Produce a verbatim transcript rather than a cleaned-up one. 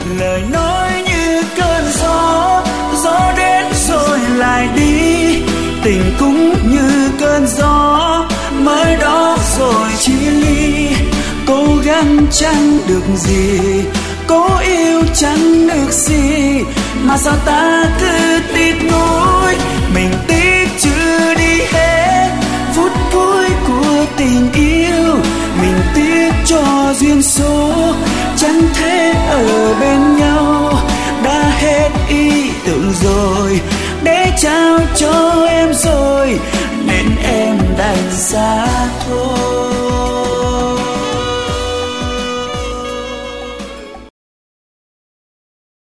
Lời nói như cơn gió, gió đến rồi lại đi. Tình cũng như cơn gió, mới đó rồi chia ly. Cố gắng chẳng được gì, cố yêu chẳng được gì, mà sao ta cứ tiếc nuối. Mình tiếc chưa đi hết phút cuối của tình yêu. Mình tiếc cho duyên số chẳng thể ở bên nhau. Đã hết ý tưởng rồi, để trao cho em rồi, nên em đành xa thôi.